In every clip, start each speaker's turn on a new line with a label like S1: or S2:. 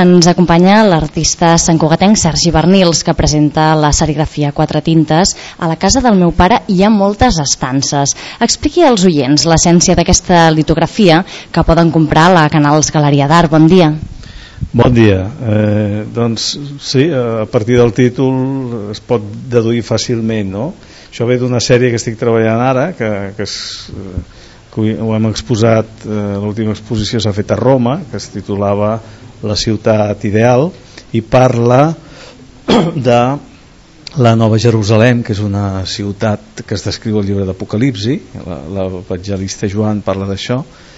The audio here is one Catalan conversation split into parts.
S1: Ens acompanya l'artista santcugatenc Sergi Bernils, que presenta la serigrafia Quatre Tintes. A la casa del meu pare hi ha moltes estances. Expliqui als oients l'essència d'aquesta litografia que poden comprar a la Canals Galeria d'Art. Bon dia.
S2: Bon dia. Doncs sí, a partir del títol es pot deduir fàcilment, no? Això ve d'una sèrie que estic treballant ara, que ho hem exposat, l'última exposició s'ha fet a Roma, que es titulava La ciutat ideal, i parla de la Nova Jerusalem, que és una ciutat que es descriu al llibre d'Apocalipsi. L'evangelista Joan parla d'això,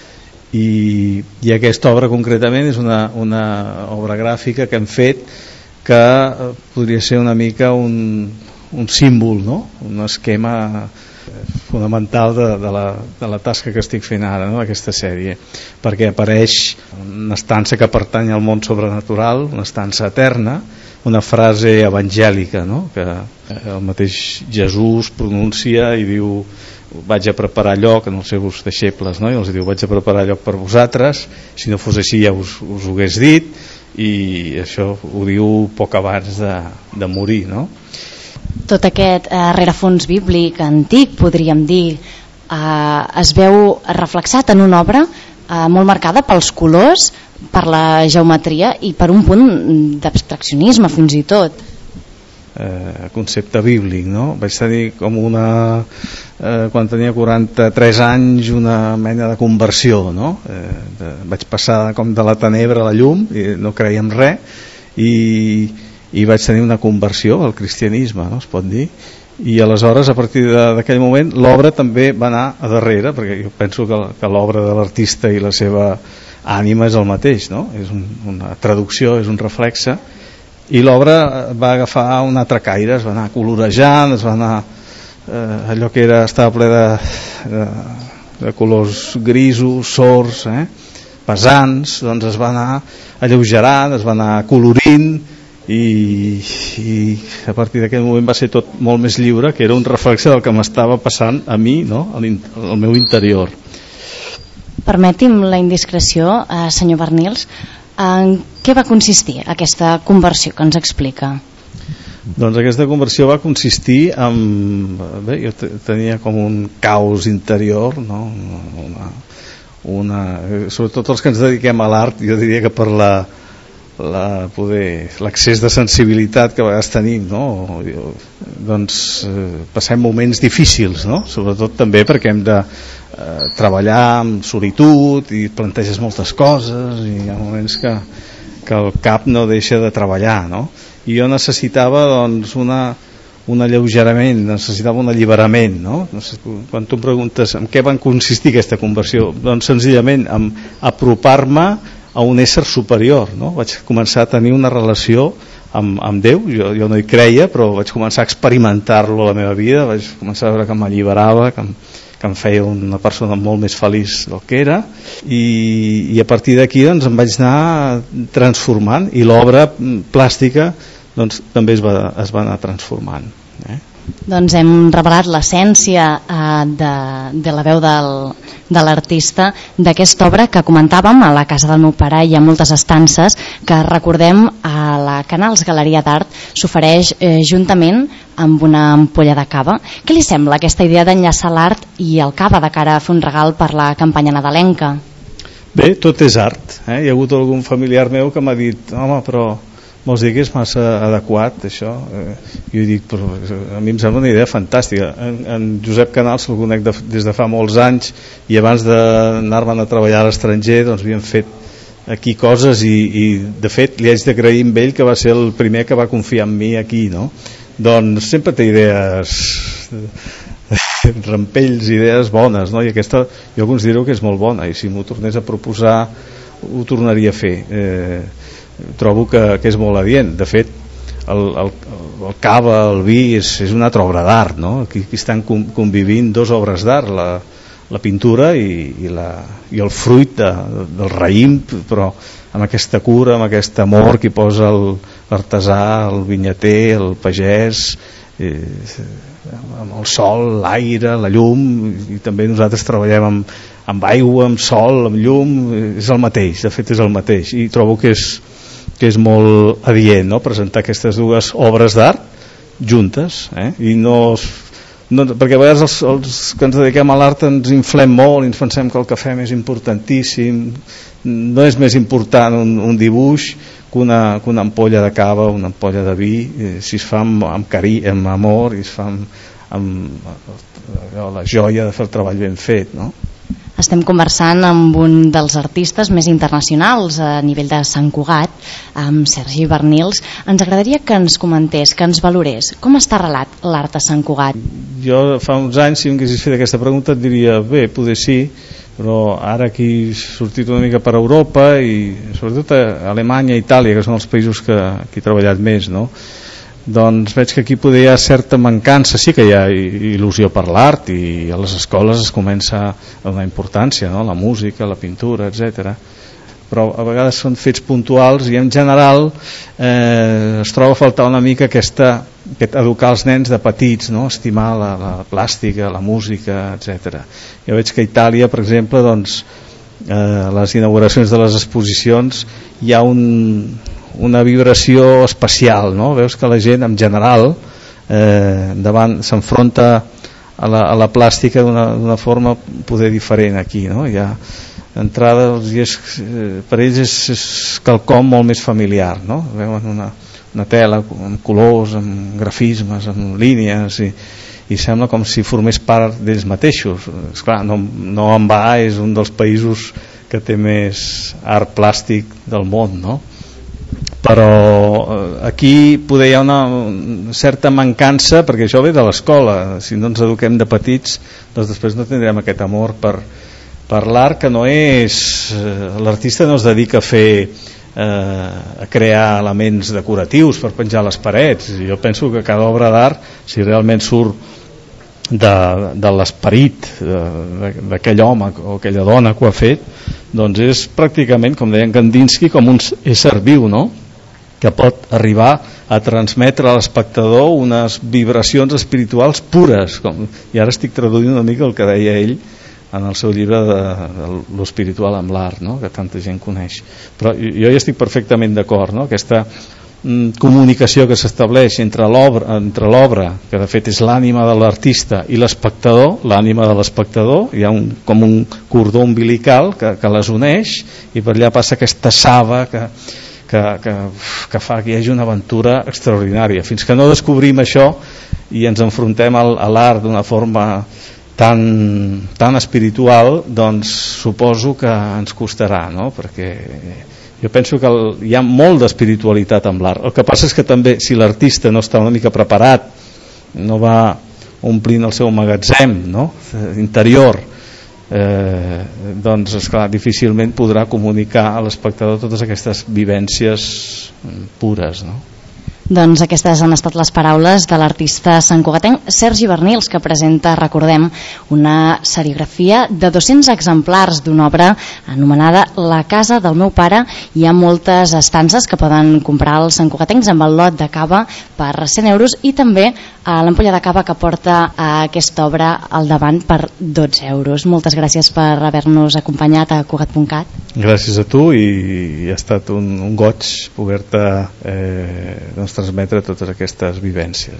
S2: i aquesta obra concretament és una obra gràfica que hem fet que podria ser una mica un símbol, no? Un esquema fonamental de la tasca que estic fent ara, no? Aquesta sèrie, perquè apareix una estança que pertany al món sobrenatural, una estança eterna, una frase evangèlica, no? Que el mateix Jesús pronuncia i diu: vaig a preparar lloc en els seus deixebles, no? I els diu: vaig a preparar lloc per vosaltres, si no fos així ja us ho hagués dit, i això ho diu poc abans de morir, no?
S1: Tot aquest rerefons bíblic antic, podríem dir, es veu reflexat en una obra molt marcada pels colors, per la geometria i per un punt d'abstraccionisme fins i tot.
S2: Concepte bíblic, no? Vaig tenir com quan tenia 43 anys, una mena de conversió, no? Vaig passar com de la tenebra a la llum, i no creia en res, i vaig tenir una conversió al cristianisme, no? Es pot dir. I aleshores, a partir d'aquell moment, l'obra també va anar a darrere, perquè jo penso que l'obra de l'artista i la seva ànima és el mateix, no? És una traducció, és un reflexe, i l'obra va agafar un altre caire, es va anar colorejant, es va anar allò que estava ple de colors grisos, sords, pesants, doncs es va anar alleugerant, es va anar colorint, i a partir d'aquell moment va ser tot molt més lliure, que era un reflexe del que m'estava passant a mi, no? Al meu interior.
S1: Permeti'm la indiscreció, senyor Bernils, en què va consistir aquesta conversió que ens explica?
S2: Doncs aquesta conversió va consistir en... Bé, jo tenia com un caos interior, no? Sobretot els que ens dediquem a l'art, jo diria que per l'accés de sensibilitat que a vegades tenim, no? Doncs passem moments difícils, no? Sobretot també perquè hem de treballar amb solitud i planteges moltes coses, i hi ha moments que el cap no deixa de treballar, no? I jo necessitava doncs un alleugerament, necessitava un alliberament, no? Quan tu em preguntes en què va consistir aquesta conversió, doncs senzillament en apropar-me a un ésser superior, no? Vaig començar a tenir una relació amb Déu. Jo no hi creia, però vaig començar a experimentar-lo a la meva vida, vaig començar a veure que m'alliberava, que em feia una persona molt més feliç del que era, i a partir d'aquí doncs em vaig anar transformant, i l'obra plàstica doncs també es va anar transformant.
S1: Doncs hem revelat l'essència de la veu de l'artista d'aquesta obra que comentàvem. A la casa del meu pare hi ha moltes estances que, recordem, a la Canals Galeria d'Art s'ofereix juntament amb una ampolla de cava. Què li sembla aquesta idea d'enllaçar l'art i el cava de cara a fer un regal per la campanya nadalenca?
S2: Bé, tot és art. Hi ha hagut algun familiar meu que m'ha dit: home, però vols dir que és massa adequat això? Jo dic, però a mi em sembla una idea fantàstica. En Josep Canals el conec des de fa molts anys, i abans d'anar-me'n a treballar a l'estranger doncs havíem fet aquí coses, i de fet li haig d'agrair amb ell, que va ser el primer que va confiar en mi aquí, no? Doncs sempre té idees rampells, idees bones, no? I aquesta jo considero que és molt bona, i si m'ho tornés a proposar ho tornaria a fer. Trobo que és molt adient. De fet, el cava, el vi, és una altra obra d'art, no? Aquí estan convivint dues obres d'art, la pintura i el fruit del raïm, però amb aquesta cura, amb aquest amor que hi posa l'artesà, el vinyater, el pagès, amb el sol, l'aire, la llum, i també nosaltres treballem amb aigua, amb sol, amb llum, és el mateix, de fet és el mateix, i trobo que que és molt adient, no? Presentar aquestes dues obres d'art juntes, i no, perquè a vegades els que ens dediquem a l'art ens inflem molt i ens pensem que el que fem és importantíssim. No és més important un dibuix que una ampolla de cava, una ampolla de vi, si es fa amb carinyo, amb amor, i es fa amb la joia de fer el treball ben fet, no?
S1: Estem conversant amb un dels artistes més internacionals a nivell de Sant Cugat, amb Sergi Bernils. Ens agradaria que ens comentés, que ens valorés com està arrelat l'art a Sant Cugat.
S2: Jo fa uns anys, si em haguessis fet aquesta pregunta, et diria, bé, potser sí, però ara aquí he sortit una mica per Europa i sobretot a Alemanya i Itàlia, que són els països que he treballat més, no? Doncs veig que aquí poder hi ha certa mancança. Sí que hi ha il·lusió per l'art i a les escoles es comença a donar importància, no? La música, la pintura, etc. Però a vegades són fets puntuals i en general es troba a faltar una mica aquest educar els nens de petits, no? Estimar la plàstica, la música, etc. Jo veig que a Itàlia, per exemple, doncs, les inauguracions de les exposicions hi ha una vibració especial, no? Veus que la gent en general s'enfronta a la plàstica d'una forma poder diferent aquí, no? Hi ha d'entrada per ells és quelcom molt més familiar, no? Veuen una tela amb colors, amb grafismes, amb línies i sembla com si formés part d'ells mateixos. Esclar, no en va, és un dels països que té més art plàstic del món, no? Però aquí poder hi ha una certa mancança, perquè això ve de l'escola. Si no ens eduquem de petits, doncs després no tindrem aquest amor per l'art, que no és... L'artista no es dedica a crear elements decoratius per penjar a les parets. Jo penso que cada obra d'art, si realment surt de l'esperit d'aquell home o aquella dona que ho ha fet, doncs és pràcticament, com deia Kandinsky, com un ésser viu, no? Que pot arribar a transmetre a l'espectador unes vibracions espirituals pures, i ara estic traduint una mica el que deia ell en el seu llibre de l'espiritual amb l'art, no? Que tanta gent coneix. Però jo hi estic perfectament d'acord, no? Aquesta comunicació que s'estableix entre l'obra, que de fet és l'ànima de l'artista, i l'espectador, l'ànima de l'espectador, hi ha com un cordó umbilical que les uneix, i per allà passa aquesta saba que fa que hi hagi una aventura extraordinària. Fins que no descobrim això i ens enfrontem a l'art d'una forma tan espiritual, doncs suposo que ens costarà, no? Perquè jo penso que hi ha molt d'espiritualitat amb l'art. El que passa és que també, si l'artista no està una mica preparat, no va omplint el seu magatzem, no? Interior, doncs esclar, difícilment podrà comunicar a l'espectador totes aquestes vivències pures, no?
S1: Doncs aquestes han estat les paraules de l'artista santcugatenc Sergi Bernils, que presenta, recordem, una serigrafia de 200 exemplars d'una obra anomenada La casa del meu pare. Hi ha moltes estances que poden comprar els santcugatencs amb el lot de cava per 100 euros i també l'ampolla de cava que porta aquesta obra al davant per 12 euros. Moltes gràcies per haver-nos acompanyat a Cugat.cat.
S2: Gràcies a tu, i ha estat un goig poder-te transmetre totes aquestes vivències.